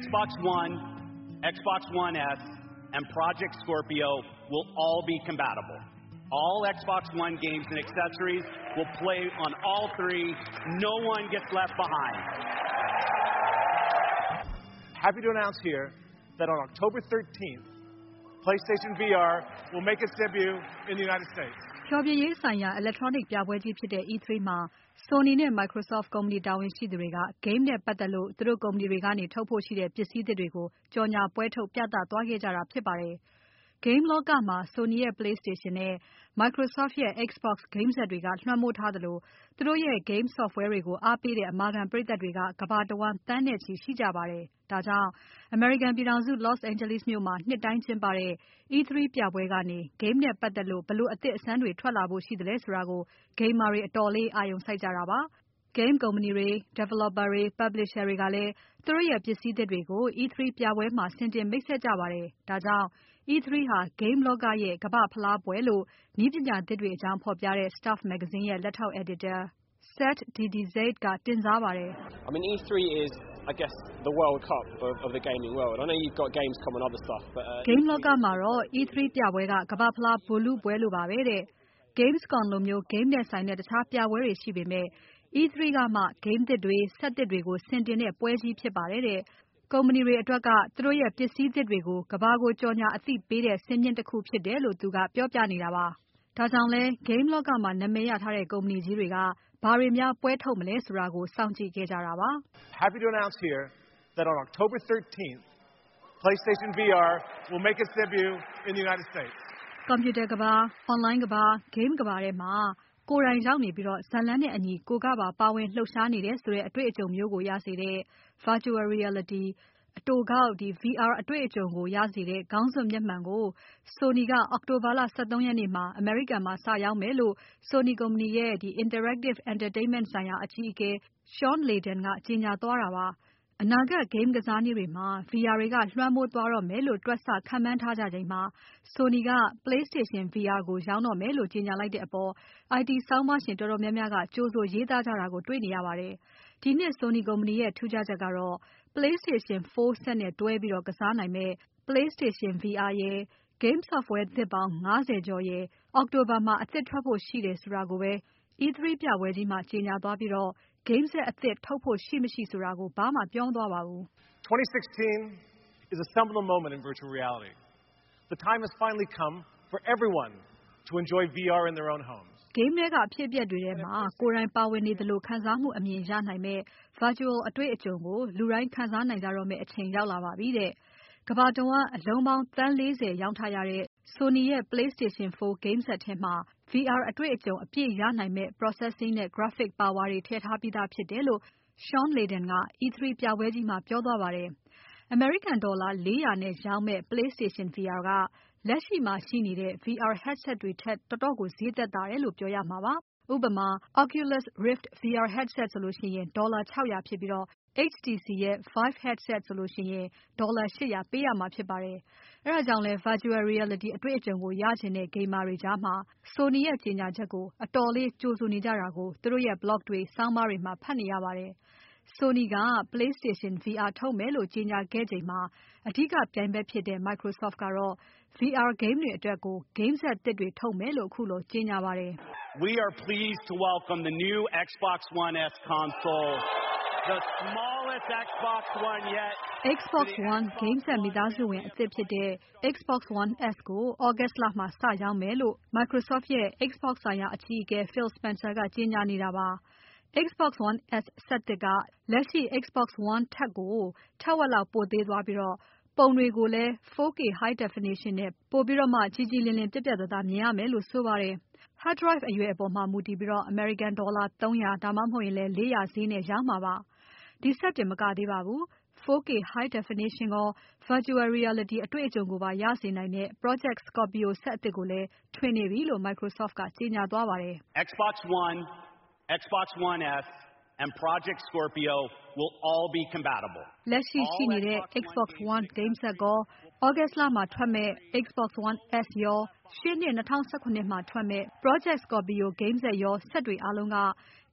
Xbox One, Xbox One S, and Project Scorpio will all be compatible. All Xbox One games and accessories will play on all three. No one gets left behind. Happy to announce here that on October 13th, PlayStation VR will make its debut in the United States. ဖြောပြရေးဆိုင်ရာ electronic ပြပွဲကြီးဖြစ်တဲ့ E3 မှာ Sony နဲ့ Microsoft ကုမ္ပဏီတာဝန်ရှိသူတွေက game နဲ့ပတ်သက်လို့သူတို့ကုမ္ပဏီတွေကနေထုတ်ဖို့ရှိတဲ့ပစ္စည်းသစ်တွေကိုကြော်ညာပွဲထုတ်ပြသသွားခဲ့ကြတာဖြစ်ပါတယ်။ Game လောကမှာ Sony ရဲ့ PlayStation နဲ့ Microsoft ရဲ့ Xbox ဂိမ်းဆက်တွေကလွှမ်းမိုးထားသလိုသူတို့ရဲ့ game software တွေကိုအားပေးတဲ့အမာခံပရိသတ်တွေကကမ္ဘာတဝန်းသန်းနဲ့ချီရှိကြပါတယ်။ဒါကြောင့် American ပြည်ထောင်စု Los Angeles မြို့မှာနှစ်တိုင်းကျင်းပတဲ့ E3 ပြပွဲကနေ game နဲ့ပတ်သက်လို့ဘယ်လိုအသစ်အဆန်းတွေထွက်လာဖို့ရှိသလဲဆိုတာကို gamer တွေအတော်လေးအာရုံစိုက်ကြတာပါ။ Game ကုမ္ပဏီတွေ Developer တွေ Publisher တွေကလည်းသူတို့ရဲ့ပစ္စည်းသစ်တွေကို E3 ပြပွဲမှာဆင်တင်မိတ်ဆက်ကြပါတယ်။ဒါကြောင့် E3 ဟာ game လောကရဲ့ကမ္ဘာ့ဖလားပွဲလို့နည်းပညာသစ်တွေအကြောင်းဖော်ပြတဲ့ Stuff Magazine ရဲ့လက်ထောက် Editor Seth Dedizade ကတင်စားပါတယ်။ I mean E3 is I guess the World Cup of the gaming world. I know you've got Gamescom and other stuff but game လောကမှာတော့ E3 ပြပွဲကကမ္ဘာ့ဖလားဗိုလ်လုပွဲလိုပါပဲတဲ့။ Gamescom လိုမျိုး game နဲ့ဆိုင်တဲ့တခြားပြပွဲတွေရှိပေမဲ့ E3 ကမှ game သစ်တွေစက်သစ်တွေကိုဆင်တင်တဲ့ပွဲကြီးဖြစ်ပါတယ်တဲ့။ ကုမ္ပဏီတွေအတွက်ကသူတို့ရဲ့ပစ္စည်းသစ်တွေကိုကမ္ဘာကိုကြော်ညာအသိပေးတဲ့စင်မြင့်တခုဖြစ်တယ်လို့သူကပြောပြနေတာပါ။ဒါကြောင့်လဲ game လောကမှာနာမည်ရထားတဲ့ကုမ္ပဏီကြီးတွေကဘာတွေများပွဲထုတ်မလဲဆိုတာကိုစောင့်ကြည့်ခဲ့ကြတာပါ။ Happy to announce here that on October 13th, PlayStation VR will make its debut in the United States. ကွန်ပျူတာကမ္ဘာ online ကမ္ဘာ game ကမ္ဘာထဲမှာကိုယ်တိုင်ရောက်နေပြီးဇာတ်လမ်းနဲ့အညီကိုယ်ကပါပါဝင်လှုပ်ရှားနေတယ်ဆိုတဲ့အတွေ့အကြုံမျိုးကိုရစေတဲ့ Virtual Reality အတိုကောက် VR အတွေ့အကြုံကိုရစေတဲ့ခေါင်းစွပ်မျက်မှန်ကို Sony ကအောက်တိုဘာလ 13 ရက်နေ့မှာအမေရိကန်မှာစရောင်းမယ်လို့ Sony ကုမ္ပဏီရဲ့ Interactive Entertainment ဆိုင်ရာအကြီးအကဲ Sean Layden ကကြေညာသွားတာပါ။ အနာဂတ် game ကစားနည်းတွေမှာ VR တွေကလွှမ်းမိုးသွားတော့မယ်လို့တွက်ဆခန့်မှန်းထားကြချိန်မှာ Sony က PlayStation VR ကိုရောင်းတော့မယ်လို့ကြေညာလိုက်တဲ့အပေါ် IT ဆောင်းပါးရှင်တော်တော်များများကကြိုဆိုရေးသားကြတာကိုတွေ့နေရပါတယ်။ဒီနှစ် Sony ကုမ္ပဏီရဲ့ထူးခြားချက်ကတော့ PlayStation 4 စက်နဲ့တွဲပြီးကစားနိုင်မယ့် PlayStation VR ရယ် game software သစ်ပေါင်း 50 ကျော်ရယ်အောက်တိုဘာမှာအသစ်ထွက်ဖို့ရှိတယ်ဆိုတာကိုပဲ E3 ပြပွဲကြီးမှာကြေညာသွားပြီးgame ဆက်အသစ်ထုတ်ဖို့ရှိမရှိဆိုတာကိုဘာမှပြောမသွားပါဘူး။ 2016 is a seminal moment in virtual reality. The time has finally come for everyone to enjoy VR in their own homes. Game ထဲကအဖြစ်အပျက်တွေထဲမှာကိုယ်တိုင်ပါဝင်နေသလိုခံစားမှုအမြင်ရနိုင်မဲ့ virtual အတွေ့အကြုံကိုလူတိုင်းခံစားနိုင်ကြတော့မယ့်အချိန်ရောက်လာပါပြီတဲ့။ကမ္ဘာတဝန်းအလုံးပေါင်းသန်း 40 ရောင်းထားရတဲ့ Sony ရဲ့ PlayStation 4 game set ထဲမှာ VR အတွေ့အကြုံအပြည့်ရနိုင်မဲ့ processing နဲ့ graphic power တွေထည့်ထားပြီးသားဖြစ်တယ်လို့ Sean Layden က E3 ပြပွဲကြီးမှာပြောသွားပါတယ်။ အမေရိကန်ဒေါ်လာ 400 နဲ့ရောင်းမဲ့ PlayStation VR ကလက်ရှိမှာရှိနေတဲ့ VR headset တွေထက်တော်တော်ကိုဈေးသက်သာတယ်လို့ပြောရမှာပါ။ဥပမာ Oculus Rift VR headset ဆိုရင်ဒေါ်လာ 600 ဖြစ်ပြီးHTC ရဲ့ Vive headset ဆိုရင်ဒေါ်လာ 800 ပေးရမှာဖြစ်ပါတယ်။အဲဒါကြောင့်လဲ Virtual Reality အတွေ့အကြုံကိုရချင်တဲ့ gamer တွေကြားမှာ Sony ရဲ့ကြေညာချက်ကိုအတော်လေးကြိုဆိုနေကြတာကိုသူတို့ရဲ့ blog တွေဆောင်းပါးတွေမှာဖတ်နေရပါတယ်။ Sony က PlayStation VR ထုတ်မယ်လို့ကြေညာခဲ့ချိန်မှာအဓိကပြိုင်ဘက်ဖြစ်တဲ့ Microsoft ကတော့ VR game တွေအတွက်ကို game set သစ်တွေထုတ်မယ်လို့ခုလိုကြေညာပါတယ်။ We are pleased to welcome the new Xbox One S console, the smallest Xbox One yet. Xbox One game set မိသားစုဝင်အသစ်ဖြစ်တဲ့ Xbox One S ကို August လမှာစရောင်းမယ်လို့ Microsoft ရဲ့ Xbox ဆိုင်ရာအကြီးအကဲ Phil Spencer ကကြေညာနေတာပါ။ Xbox One S စက်သစ်ကလက်ရှိ Xbox One ထက်ကိုထက်ဝက်လောက်ပိုသေးသွားပြီးပုံတွေကိုလည်း 4K high definition နဲ့ပိုပြီးကြည်ကြည်လင်လင်ပြတ်ပြတ်သားသားမြင်ရမယ်လို့ဆိုပါတယ်။ Hard drive အရွယ်အပေါ်မှာမူတည်ပြီး အမေရိကန်ဒေါ်လာ 300 ဒါမှမဟုတ် 400 ဈေးနဲ့ရောင်းမှာပါ။ဒီစက်တင်မကသေးပါဘူး။ 4K high definition ရော Virtual Reality အတွေ့အကြုံကိုပါရစေနိုင်တဲ့ Project Scorpio စက်အသစ်ကိုလည်းထွင်နေပြီလို့ Microsoft ကကြေညာသွားပါတယ်။ Xbox One, Xbox One S, and Project Scorpio will all be compatible. လက်ရှိရှိနေတဲ့ Xbox One game set ကော August လမှာထွက်မဲ့ Xbox One S ရော ရှေ့နှစ် 2019 မှာထွက်မဲ့ Project Scorpio game set ရောစက်တွေအားလုံးက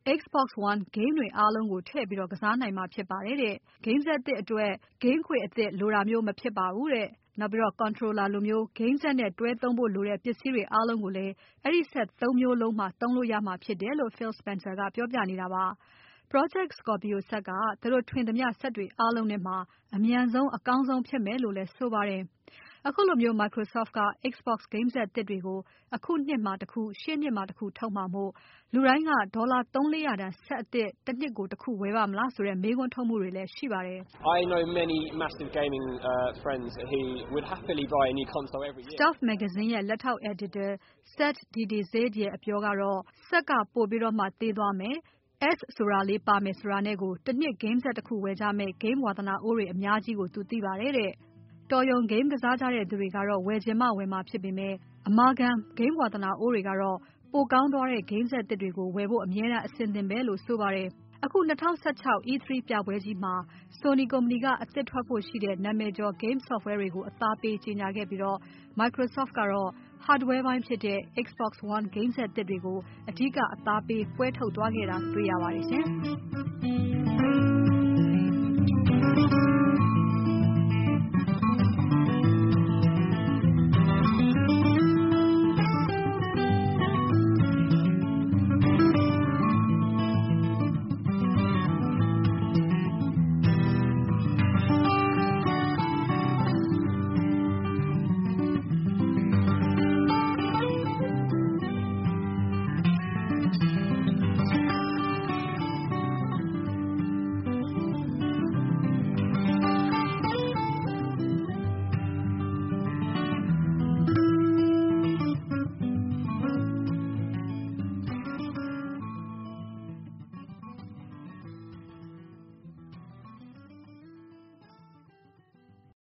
Xbox One game တွေအားလုံးကိုထည့်ပြီးကစားနိုင်မှာဖြစ်ပါတယ်တဲ့။ game set သစ်အတွက် game ခွေအသစ်လိုတာမျိုးမဖြစ်ပါဘူးတဲ့။ နောက်ပြီးတော့ controller လိုမျိုး game set နဲ့တွဲသုံးဖို့လိုတဲ့ပစ္စည်းတွေအားလုံးကိုလည်းအဲဒီ set 3 မျိုးလုံးမှာသုံးလို့ရမှာဖြစ်တယ်လို့ Phil Spencer ကပြောပြနေတာပါ။ Project Scorpio set ကသူတို့ထွင်သမျှ set တွေအားလုံးထဲမှာအမြန်ဆုံးအကောင်းဆုံးဖြစ်မယ်လို့လည်းဆိုပါတယ်။ အခုလိုမျိုး Microsoft က Xbox game set သစ်တွေကို အခုနှစ်မှာတခု ရှေ့နှစ်မှာတခုထုတ်မှာမို့လူတိုင်းက$300-400 တန် set အသစ်တနှစ်ကိုတခုဝယ်ပါ့မလားဆိုတဲ့မေးခွန်းထုတ်မှုတွေလည်းရှိပါတယ်။ I know many massive gaming friends who would happily buy a new console every year. Stuff Magazine ရဲ့လက်ထောက် editor Seth Dedezade ရဲ့အပြောကတော့ စက်ကပိုပြီးတော့မှသေးသွားမယ်။ S ဆိုတာလေးပါမယ်ဆိုတာနဲ့ကိုတနှစ် game set တခုဝယ်ကြမယ့် game ဝါသနာအိုးတွေအများကြီးကိုသူသိပါတယ်တဲ့။ တော်ရုံ game ကစားကြတဲ့သူတွေကတော့ဝယ်ချင်မှဝယ်မှာဖြစ်ပေမဲ့အမာခံ game ဝါသနာအိုးတွေကတော့ပိုကောင်းသွားတဲ့ game set သစ်တွေကိုဝယ်ဖို့အမြဲတမ်းအဆင်သင့်ပဲလို့ဆိုပါတယ်။ အခု2016 E3 ပြပွဲကြီးမှာ Sony ကုမ္ပဏီကအသစ်ထွက်ဖို့ရှိတဲ့နာမည်ကျော် game software တွေကိုအသားပေးကြေညာခဲ့ပြီး Microsoft ကတော့ hardware ပိုင်းဖြစ်တဲ့ Xbox One game set သစ်တွေကိုအဓိကအသားပေးပွဲထုတ်သွားခဲ့တာတွေ့ရပါတယ်ရှင်။